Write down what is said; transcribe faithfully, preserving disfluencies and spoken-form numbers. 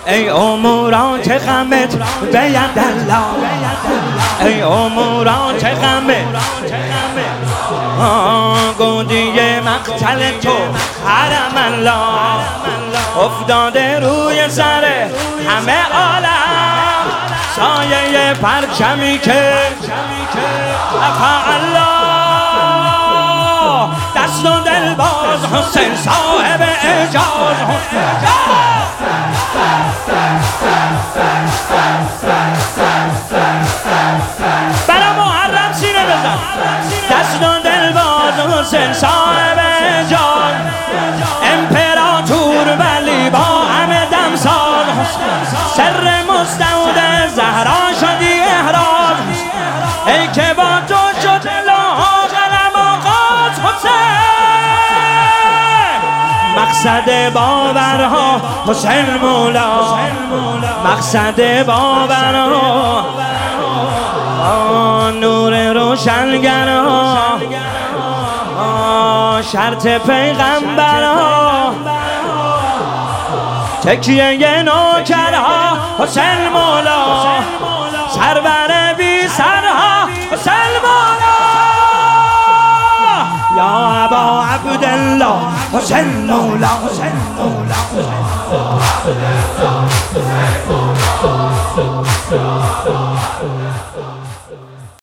ای امورات غمت به ید الله، ای امورات غمت گودی مقتل تو حرم الله افتاده روی سر همه عالم، سایه پرچمی که رفع الله، دست و دل باز حسین صاحب اعجاز. برا محرم سینه بزن، دست و دل باز حسین صاحب اعجاز، امپراتور ولی با همه دمساز، سر مستودع زهرا شدی احراز، ای که با تو شد لاها قلم آغاز حسین، مقصد باورها حسین مولا، مقصد باورها نور روشنگرها، شرط پیغمبرها، تکیه نوکرها حسین مولا، سرور بی سرها حسین مولا، یا ابا عبدالله حسین مولا، حسین مولا.